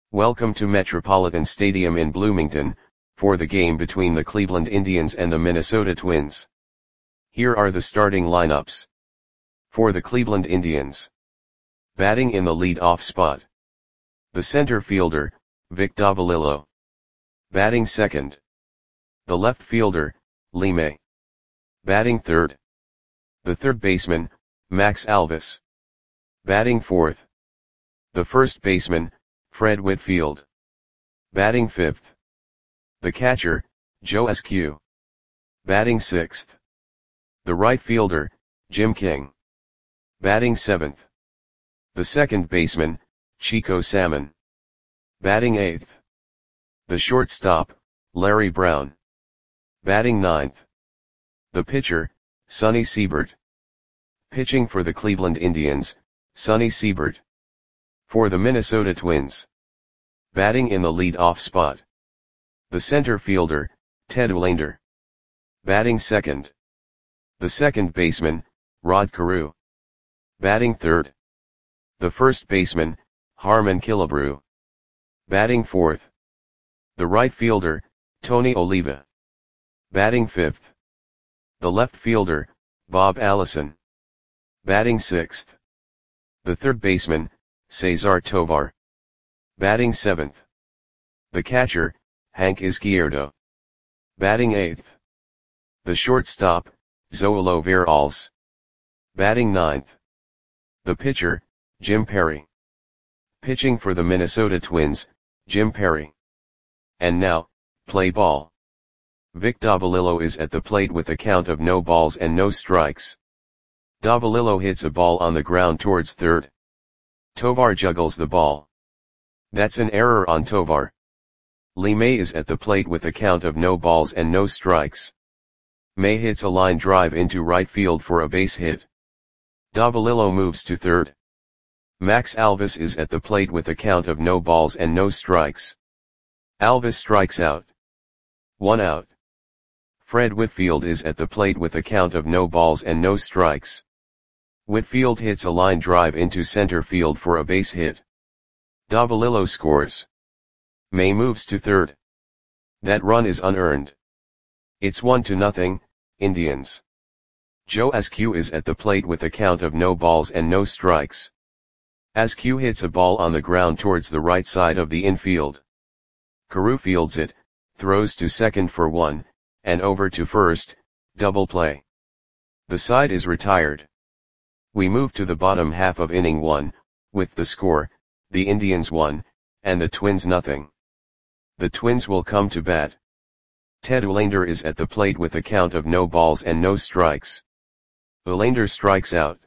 Welcome to Metropolitan Stadium in Bloomington, for the game between the Cleveland Indians and the Minnesota Twins. Here are the starting lineups. For the Cleveland Indians. Batting in the lead-off spot. The center fielder, Vic Davalillo. Batting second. The left fielder, Lee May. Batting third. The third baseman, Max Alvis. Batting fourth. The first baseman, Fred Whitfield. Batting fifth. The catcher, Joe Eskew. Batting sixth. The right fielder, Jim King. Batting seventh. The second baseman, Chico Salmon. Batting eighth. The shortstop, Larry Brown. Batting ninth. The pitcher, Sonny Siebert. Pitching for the Cleveland Indians, Sonny Siebert. For the Minnesota Twins. Batting in the lead-off spot. The center fielder, Ted Olander. Batting second. The second baseman, Rod Carew. Batting third. The first baseman, Harmon Killebrew. Batting fourth. The right fielder, Tony Oliva. Batting fifth. The left fielder, Bob Allison. Batting sixth. The third baseman, Cesar Tovar. Batting seventh. The catcher, Hank Izquierdo. Batting eighth. The shortstop, Zoilo Veralles. Batting ninth. The pitcher, Jim Perry. Pitching for the Minnesota Twins, Jim Perry. And now, play ball. Vic Davalillo is at the plate with a count of no balls and no strikes. Davalillo hits a ball on the ground towards third. Tovar juggles the ball. That's an error on Tovar. Lee May is at the plate with a count of no balls and no strikes. May hits a line drive into right field for a base hit. Davalillo moves to third. Max Alvis is at the plate with a count of no balls and no strikes. Alvis strikes out. 1 out. Fred Whitfield is at the plate with a count of no balls and no strikes. Whitfield hits a line drive into center field for a base hit. Davalillo scores. May moves to third. That run is unearned. It's 1-0, Indians. Joe Eskew is at the plate with a count of no balls and no strikes. Eskew hits a ball on the ground towards the right side of the infield. Carew fields it, throws to second for 1, and over to first, double play. The side is retired. We move to the bottom half of inning 1, with the score, the Indians 1, and the Twins 0. The Twins will come to bat. Ted Olander is at the plate with a count of no balls and no strikes. Olander strikes out.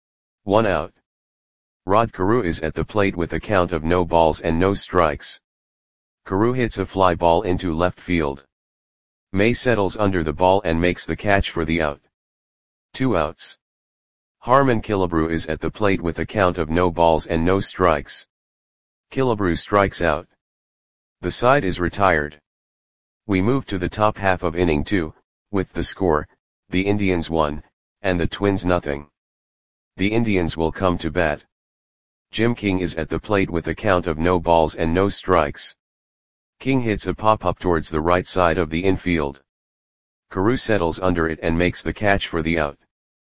1 out. Rod Carew is at the plate with a count of no balls and no strikes. Carew hits a fly ball into left field. May settles under the ball and makes the catch for the out. 2 outs. Harmon Killebrew is at the plate with a count of no balls and no strikes. Killebrew strikes out. The side is retired. We move to the top half of inning 2, with the score, the Indians 1, and the Twins 0. The Indians will come to bat. Jim King is at the plate with a count of no balls and no strikes. King hits a pop-up towards the right side of the infield. Carew settles under it and makes the catch for the out.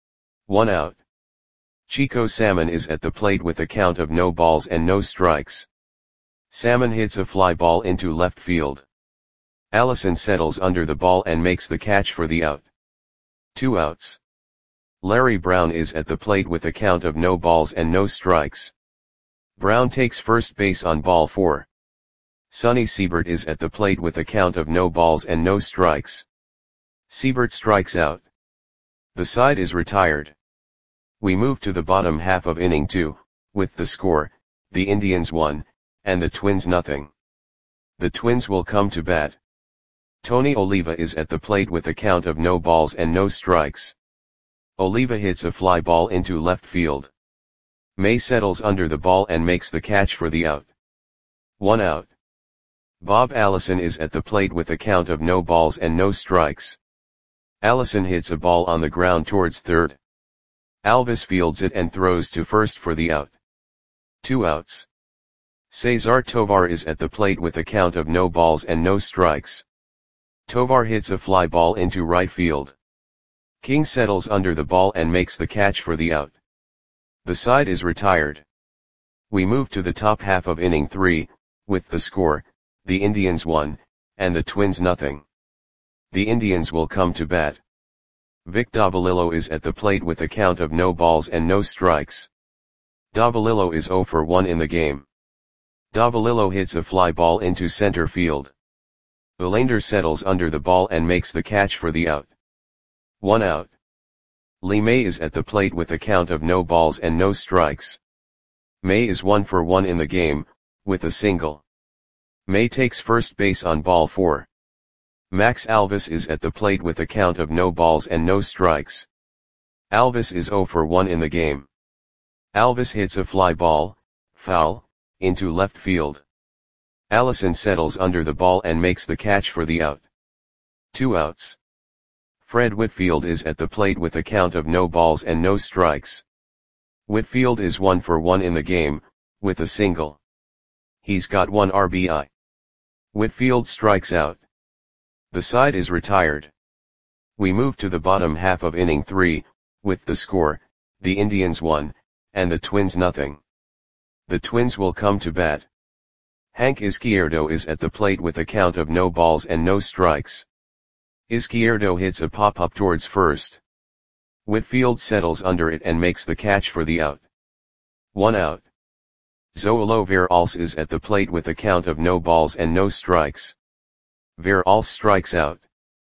1 out. Chico Salmon is at the plate with a count of no balls and no strikes. Salmon hits a fly ball into left field. Allison settles under the ball and makes the catch for the out. 2 outs. Larry Brown is at the plate with a count of no balls and no strikes. Brown takes first base on ball 4. Sonny Siebert is at the plate with a count of no balls and no strikes. Siebert strikes out. The side is retired. We move to the bottom half of inning 2, with the score, the Indians 1, and the Twins 0. The Twins will come to bat. Tony Oliva is at the plate with a count of no balls and no strikes. Oliva hits a fly ball into left field. May settles under the ball and makes the catch for the out. 1 out. Bob Allison is at the plate with a count of no balls and no strikes. Allison hits a ball on the ground towards third. Alvis fields it and throws to first for the out. 2 outs. Cesar Tovar is at the plate with a count of no balls and no strikes. Tovar hits a fly ball into right field. King settles under the ball and makes the catch for the out. The side is retired. We move to the top half of inning 3, with the score, the Indians 1, and the Twins nothing. The Indians will come to bat. Vic Davalillo is at the plate with a count of no balls and no strikes. Davalillo is 0 for 1 in the game. Davalillo hits a fly ball into center field. Verlander settles under the ball and makes the catch for the out. 1 out. Lee May is at the plate with a count of no balls and no strikes. May is 1 for 1 in the game, with a single. May takes first base on ball 4. Max Alvis is at the plate with a count of no balls and no strikes. Alvis is 0 for 1 in the game. Alvis hits a fly ball, foul, into left field. Allison settles under the ball and makes the catch for the out. 2 outs. Fred Whitfield is at the plate with a count of no balls and no strikes. Whitfield is 1 for 1 in the game, with a single. He's got 1 RBI. Whitfield strikes out. The side is retired. We move to the bottom half of inning 3, with the score, the Indians 1, and the Twins nothing. The Twins will come to bat. Hank Izquierdo is at the plate with a count of no balls and no strikes. Izquierdo hits a pop-up towards first. Whitfield settles under it and makes the catch for the out. 1 out. Zoilo Veralles is at the plate with a count of no balls and no strikes. Veralles strikes out.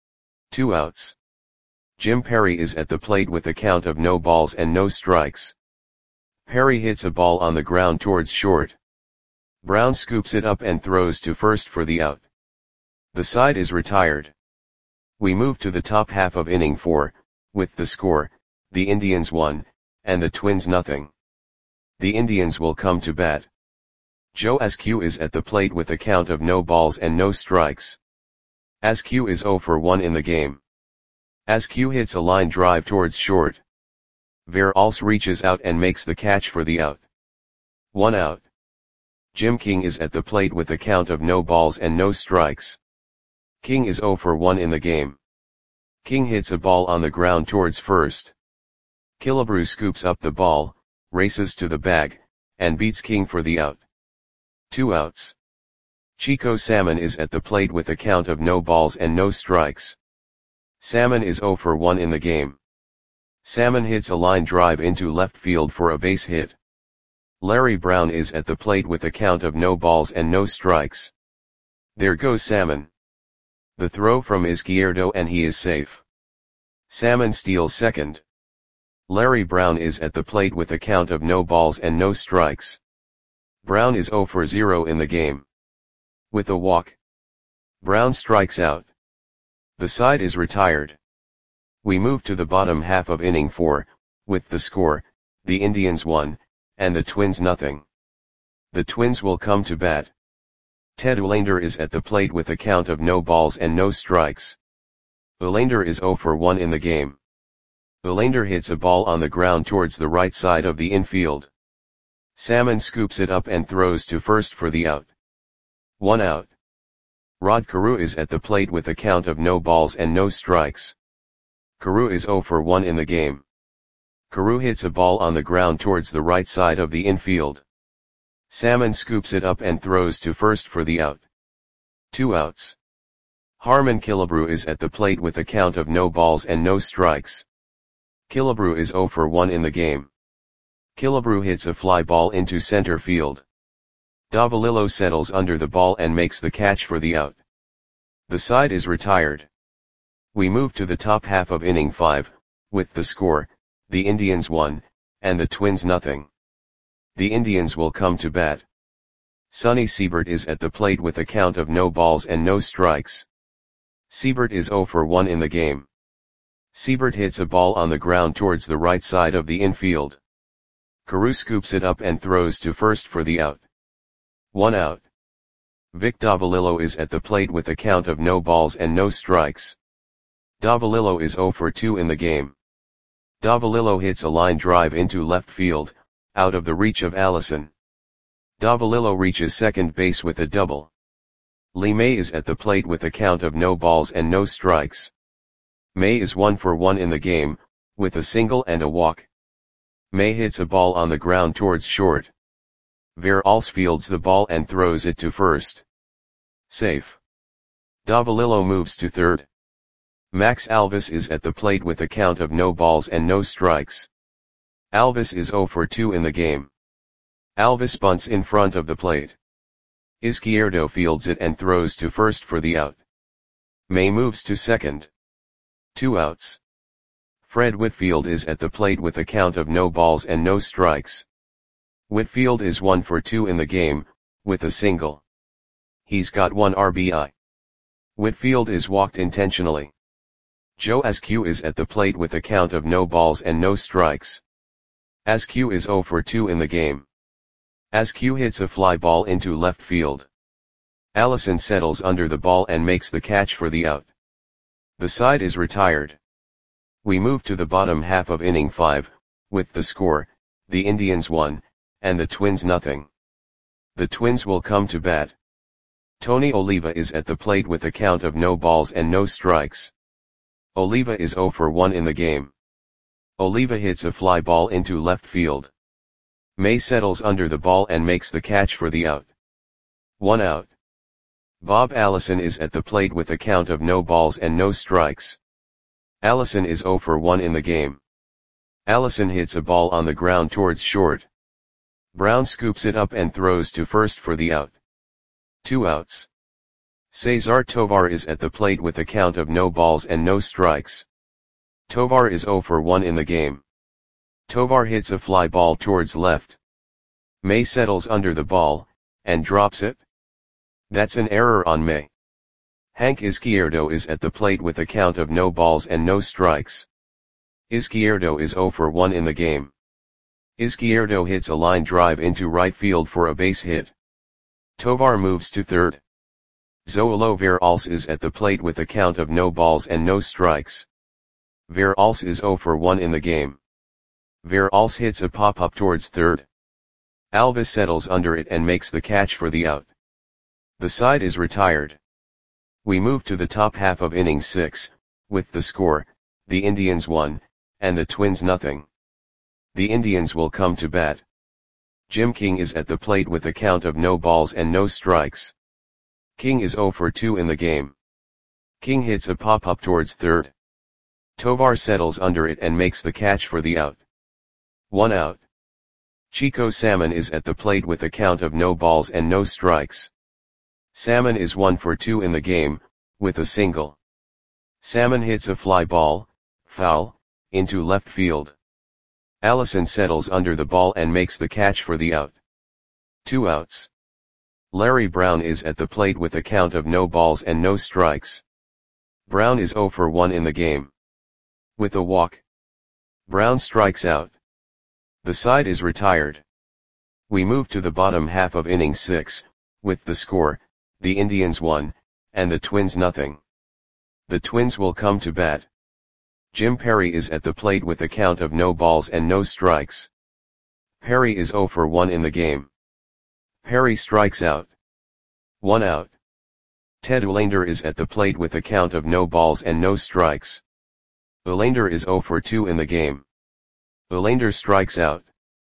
2 outs. Jim Perry is at the plate with a count of no balls and no strikes. Perry hits a ball on the ground towards short. Brown scoops it up and throws to first for the out. The side is retired. We move to the top half of inning 4, with the score, the Indians 1, and the Twins nothing. The Indians will come to bat. Joe Askew is at the plate with a count of no balls and no strikes. Askew is 0 for 1 in the game. Askew hits a line drive towards short. Veralles reaches out and makes the catch for the out. 1 out. Jim King is at the plate with a count of no balls and no strikes. King is 0 for 1 in the game. King hits a ball on the ground towards first. Killebrew scoops up the ball, races to the bag, and beats King for the out. 2 outs. Chico Salmon is at the plate with a count of no balls and no strikes. Salmon is 0 for 1 in the game. Salmon hits a line drive into left field for a base hit. Larry Brown is at the plate with a count of no balls and no strikes. There goes Salmon. The throw from Izquierdo and he is safe. Salmon steals second. Larry Brown is at the plate with a count of no balls and no strikes. Brown is 0 for 0 in the game. With a walk, Brown strikes out. The side is retired. We move to the bottom half of inning 4, with the score, the Indians 1, and the Twins nothing. The Twins will come to bat. Ted Verlander is at the plate with a count of no balls and no strikes. Verlander is 0 for 1 in the game. Verlander hits a ball on the ground towards the right side of the infield. Salmon scoops it up and throws to first for the out. 1 out. Rod Carew is at the plate with a count of no balls and no strikes. Carew is 0 for 1 in the game. Carew hits a ball on the ground towards the right side of the infield. Salmon scoops it up and throws to first for the out. 2 outs. Harmon Killebrew is at the plate with a count of no balls and no strikes. Killebrew is 0 for 1 in the game. Killebrew hits a fly ball into center field. Davalillo settles under the ball and makes the catch for the out. The side is retired. We move to the top half of inning 5, with the score, the Indians 1, and the Twins nothing. The Indians will come to bat. Sonny Siebert is at the plate with a count of no balls and no strikes. Siebert is 0 for 1 in the game. Siebert hits a ball on the ground towards the right side of the infield. Carew scoops it up and throws to first for the out. 1 out. Vic Davalillo is at the plate with a count of no balls and no strikes. Davalillo is 0 for 2 in the game. Davalillo hits a line drive into left field, out of the reach of Allison. Davalillo reaches second base with a double. Lee May is at the plate with a count of no balls and no strikes. May is 1 for 1 in the game, with a single and a walk. May hits a ball on the ground towards short. Veralls fields the ball and throws it to first. Safe. Davalillo moves to third. Max Alvis is at the plate with a count of no balls and no strikes. Alvis is 0 for 2 in the game. Alvis bunts in front of the plate. Izquierdo fields it and throws to first for the out. May moves to second. 2 outs. Fred Whitfield is at the plate with a count of no balls and no strikes. Whitfield is 1 for 2 in the game, with a single. He's got 1 RBI. Whitfield is walked intentionally. Joe Askew is at the plate with a count of no balls and no strikes. Askew is 0 for 2 in the game. Askew hits a fly ball into left field. Allison settles under the ball and makes the catch for the out. The side is retired. We move to the bottom half of inning 5, with the score, the Indians 1, and the Twins nothing. The Twins will come to bat. Tony Oliva is at the plate with a count of no balls and no strikes. Oliva is 0 for 1 in the game. Oliva hits a fly ball into left field. May settles under the ball and makes the catch for the out. 1 out. Bob Allison is at the plate with a count of no balls and no strikes. Allison is 0 for 1 in the game. Allison hits a ball on the ground towards short. Brown scoops it up and throws to first for the out. 2 outs. Cesar Tovar is at the plate with a count of no balls and no strikes. Tovar is 0 for 1 in the game. Tovar hits a fly ball towards left. May settles under the ball, and drops it. That's an error on May. Hank Izquierdo is at the plate with a count of no balls and no strikes. Izquierdo is 0 for 1 in the game. Izquierdo hits a line drive into right field for a base hit. Tovar moves to third. Zoilo Veralls is at the plate with a count of no balls and no strikes. Veralls is 0 for 1 in the game. Veralls hits a pop-up towards third. Alvis settles under it and makes the catch for the out. The side is retired. We move to the top half of inning 6, with the score, the Indians 1, and the Twins nothing. The Indians will come to bat. Jim King is at the plate with a count of no balls and no strikes. King is 0 for 2 in the game. King hits a pop-up towards third. Tovar settles under it and makes the catch for the out. 1 out. Chico Salmon is at the plate with a count of no balls and no strikes. Salmon is 1 for 2 in the game, with a single. Salmon hits a fly ball, foul, into left field. Allison settles under the ball and makes the catch for the out. 2 outs. Larry Brown is at the plate with a count of no balls and no strikes. Brown is 0 for 1 in the game. With a walk. Brown strikes out. The side is retired. We move to the bottom half of inning 6, with the score, the Indians 1, and the Twins nothing. The Twins will come to bat. Jim Perry is at the plate with a count of no balls and no strikes. Perry is 0 for 1 in the game. Perry strikes out. 1 out. Ted Olander is at the plate with a count of no balls and no strikes. Olander is 0 for 2 in the game. Olander strikes out.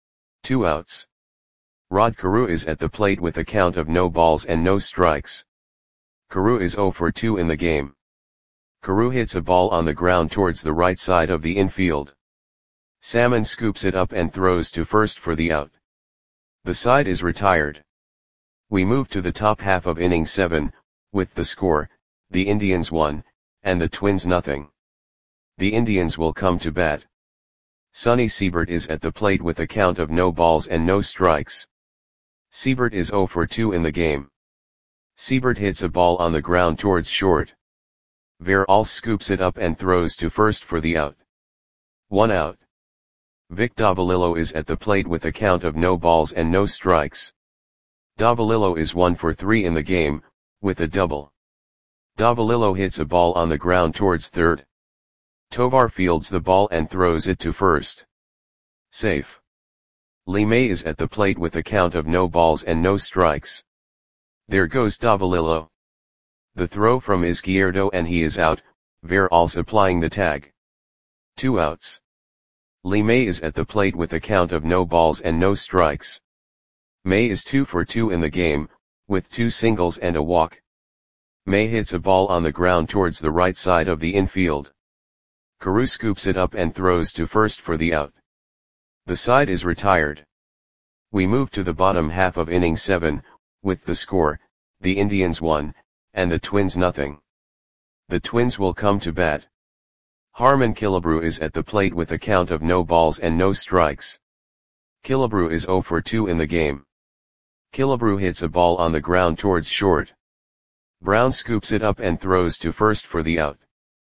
2 outs. Rod Carew is at the plate with a count of no balls and no strikes. Carew is 0 for 2 in the game. Carew hits a ball on the ground towards the right side of the infield. Salmon scoops it up and throws to first for the out. The side is retired. We move to the top half of inning 7, with the score, the Indians 1, and the Twins nothing. The Indians will come to bat. Sonny Siebert is at the plate with a count of no balls and no strikes. Siebert is 0 for 2 in the game. Siebert hits a ball on the ground towards short. Veralls scoops it up and throws to first for the out. 1 out. Vic Davalillo is at the plate with a count of no balls and no strikes. Davalillo is 1 for 3 in the game, with a double. Davalillo hits a ball on the ground towards third. Tovar fields the ball and throws it to first. Safe. Lee May is at the plate with a count of no balls and no strikes. There goes Davalillo. The throw from Izquierdo and he is out, Veralls applying the tag. 2 outs. Lee May is at the plate with a count of no balls and no strikes. May is 2 for 2 in the game, with 2 singles and a walk. May hits a ball on the ground towards the right side of the infield. Carew scoops it up and throws to first for the out. The side is retired. We move to the bottom half of inning 7, with the score, the Indians 1, and the Twins nothing. The Twins will come to bat. Harmon Killebrew is at the plate with a count of no balls and no strikes. Killebrew is 0 for 2 in the game. Killebrew hits a ball on the ground towards short. Brown scoops it up and throws to first for the out.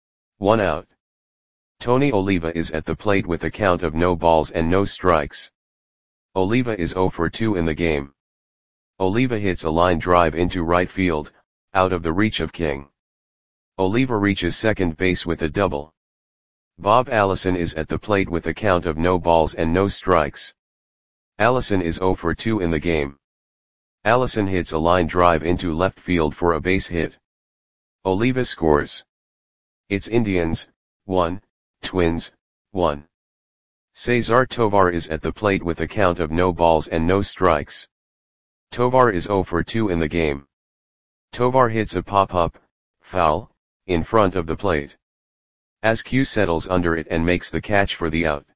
1 out. Tony Oliva is at the plate with a count of no balls and no strikes. Oliva is 0 for 2 in the game. Oliva hits a line drive into right field, out of the reach of King. Oliva reaches second base with a double. Bob Allison is at the plate with a count of no balls and no strikes. Allison is 0 for 2 in the game. Allison hits a line drive into left field for a base hit. Oliva scores. It's Indians, 1, Twins, 1. Cesar Tovar is at the plate with a count of no balls and no strikes. Tovar is 0 for 2 in the game. Tovar hits a pop-up, foul, in front of the plate. Askew settles under it and makes the catch for the out.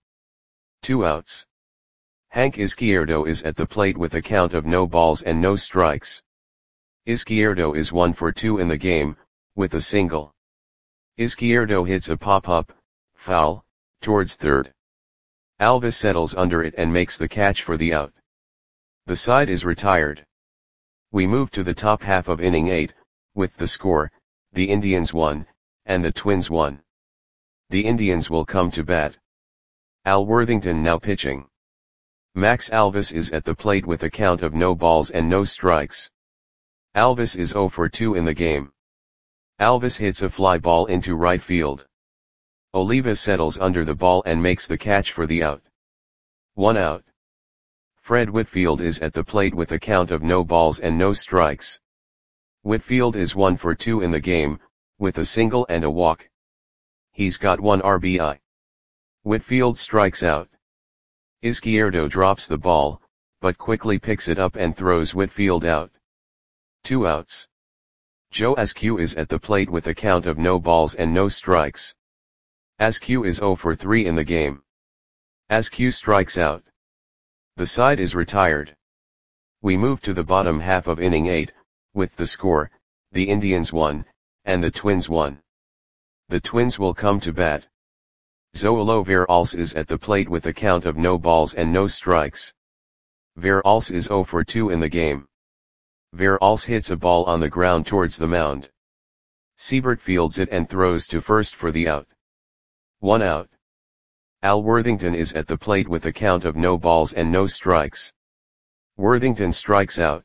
2 outs. Hank Izquierdo is at the plate with a count of no balls and no strikes. Izquierdo is 1 for 2 in the game, with a single. Izquierdo hits a pop-up, foul, towards third. Alvis settles under it and makes the catch for the out. The side is retired. We move to the top half of inning 8, with the score, the Indians 1, and the Twins 1. The Indians will come to bat. Al Worthington now pitching. Max Alvis is at the plate with a count of no balls and no strikes. Alvis is 0 for 2 in the game. Alvis hits a fly ball into right field. Oliva settles under the ball and makes the catch for the out. 1 out. Fred Whitfield is at the plate with a count of no balls and no strikes. Whitfield is 1 for 2 in the game, with a single and a walk. He's got 1 RBI. Whitfield strikes out. Izquierdo drops the ball, but quickly picks it up and throws Whitfield out. 2 outs. Joe Askew is at the plate with a count of no balls and no strikes. Askew is 0 for 3 in the game. Askew strikes out. The side is retired. We move to the bottom half of inning 8, with the score, the Indians 1, and the Twins 1. The Twins will come to bat. Zoilo Veralls is at the plate with a count of no balls and no strikes. Veralls is 0 for 2 in the game. Veralls hits a ball on the ground towards the mound. Siebert fields it and throws to first for the out. 1 out. Al Worthington is at the plate with a count of no balls and no strikes. Worthington strikes out.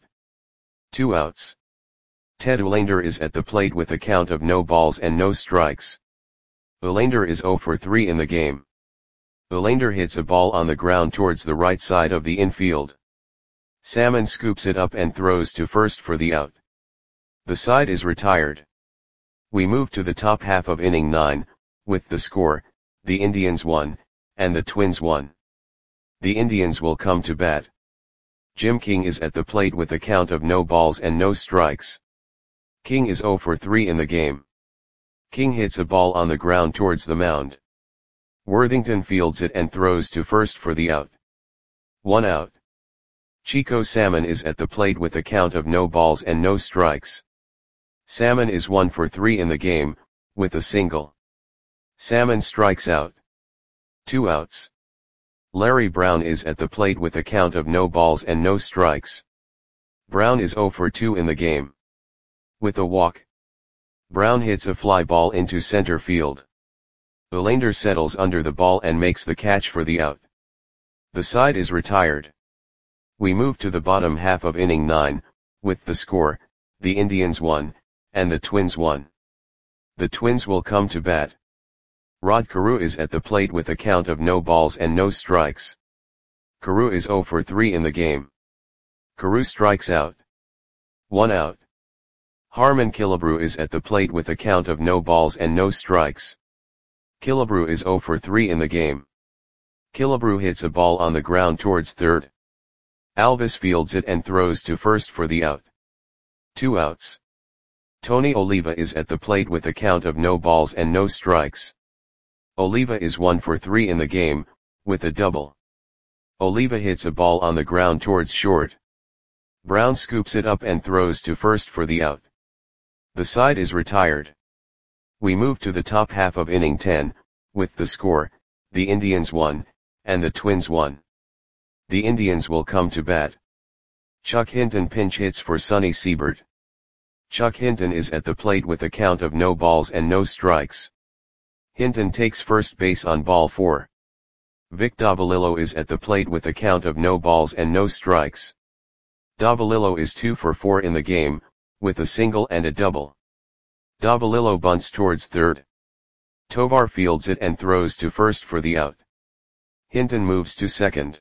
2 outs. Ted Olander is at the plate with a count of no balls and no strikes. Olander is 0 for 3 in the game. Olander hits a ball on the ground towards the right side of the infield. Salmon scoops it up and throws to first for the out. The side is retired. We move to the top half of inning 9, with the score, the Indians 1, and the Twins 1. The Indians will come to bat. Jim King is at the plate with a count of no balls and no strikes. King is 0 for 3 in the game. King hits a ball on the ground towards the mound. Worthington fields it and throws to first for the out. 1 out. Chico Salmon is at the plate with a count of no balls and no strikes. Salmon is 1 for 3 in the game, with a single. Salmon strikes out. 2 outs. Larry Brown is at the plate with a count of no balls and no strikes. Brown is 0 for 2 in the game. With a walk. Brown hits a fly ball into center field. Olander settles under the ball and makes the catch for the out. The side is retired. We move to the bottom half of inning 9, with the score, the Indians 1, and the Twins 1. The Twins will come to bat. Rod Carew is at the plate with a count of no balls and no strikes. Carew is 0 for 3 in the game. Carew strikes out. 1 out. Harman Killebrew is at the plate with a count of no balls and no strikes. Killebrew is 0 for 3 in the game. Killebrew hits a ball on the ground towards third. Alvis fields it and throws to first for the out. 2 outs. Tony Oliva is at the plate with a count of no balls and no strikes. Oliva is 1 for 3 in the game, with a double. Oliva hits a ball on the ground towards short. Brown scoops it up and throws to first for the out. The side is retired. We move to the top half of inning 10, with the score, the Indians 1, and the Twins 1. The Indians will come to bat. Chuck Hinton pinch hits for Sonny Siebert. Chuck Hinton is at the plate with a count of no balls and no strikes. Hinton takes first base on ball 4. Vic Davalillo is at the plate with a count of no balls and no strikes. Davalillo is 2 for 4 in the game, with a single and a double. Davalillo bunts towards third. Tovar fields it and throws to first for the out. Hinton moves to second.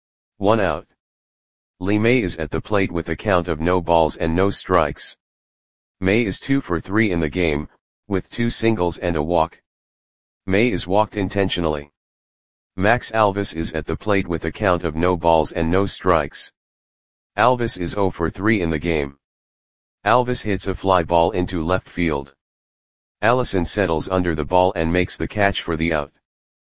1 out. Lee May is at the plate with a count of no balls and no strikes. May is 2 for 3 in the game, with 2 singles and a walk. May is walked intentionally. Max Alvis is at the plate with a count of no balls and no strikes. Alvis is 0 for 3 in the game. Alvis hits a fly ball into left field. Allison settles under the ball and makes the catch for the out.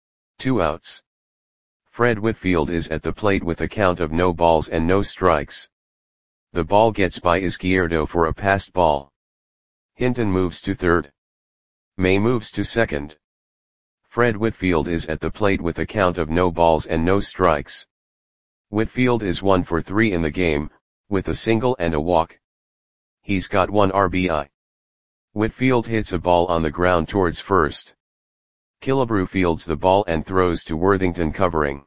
2 outs. Fred Whitfield is at the plate with a count of no balls and no strikes. The ball gets by Izquierdo for a passed ball. Hinton moves to third. May moves to second. Fred Whitfield is at the plate with a count of no balls and no strikes. Whitfield is 1 for 3 in the game, with a single and a walk. He's got 1 RBI. Whitfield hits a ball on the ground towards first. Killebrew fields the ball and throws to Worthington covering.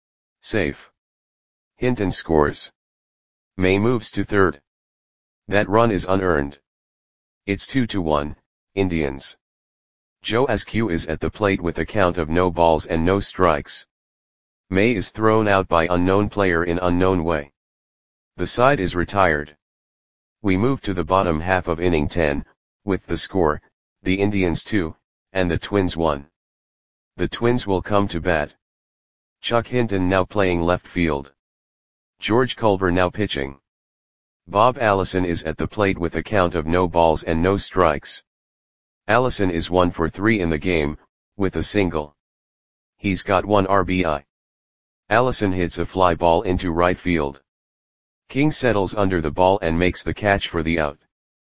Safe. Hinton scores. May moves to third. That run is unearned. It's 2-1, Indians. Joe Askew is at the plate with a count of no balls and no strikes. May is thrown out by unknown player in unknown way. The side is retired. We move to the bottom half of inning 10, with the score, the Indians 2, and the Twins 1. The Twins will come to bat. Chuck Hinton now playing left field. George Culver now pitching. Bob Allison is at the plate with a count of no balls and no strikes. Allison is 1 for 3 in the game, with a single. He's got 1 RBI. Allison hits a fly ball into right field. King settles under the ball and makes the catch for the out.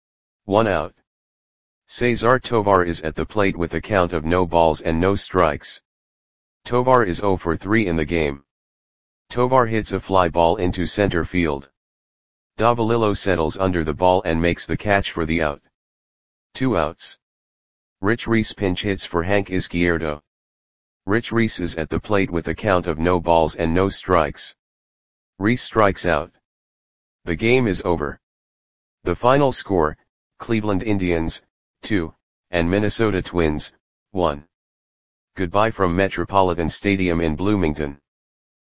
1 out. Cesar Tovar is at the plate with a count of no balls and no strikes. Tovar is 0 for 3 in the game. Tovar hits a fly ball into center field. Davalillo settles under the ball and makes the catch for the out. 2 outs. Rich Reese pinch hits for Hank Izquierdo. Rich Reese is at the plate with a count of no balls and no strikes. Reese strikes out. The game is over. The final score, Cleveland Indians, 2, and Minnesota Twins, 1. Goodbye from Metropolitan Stadium in Bloomington.